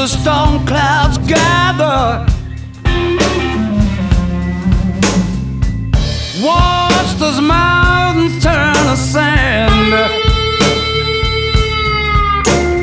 the storm clouds gather. Watch those mountains turn to sand.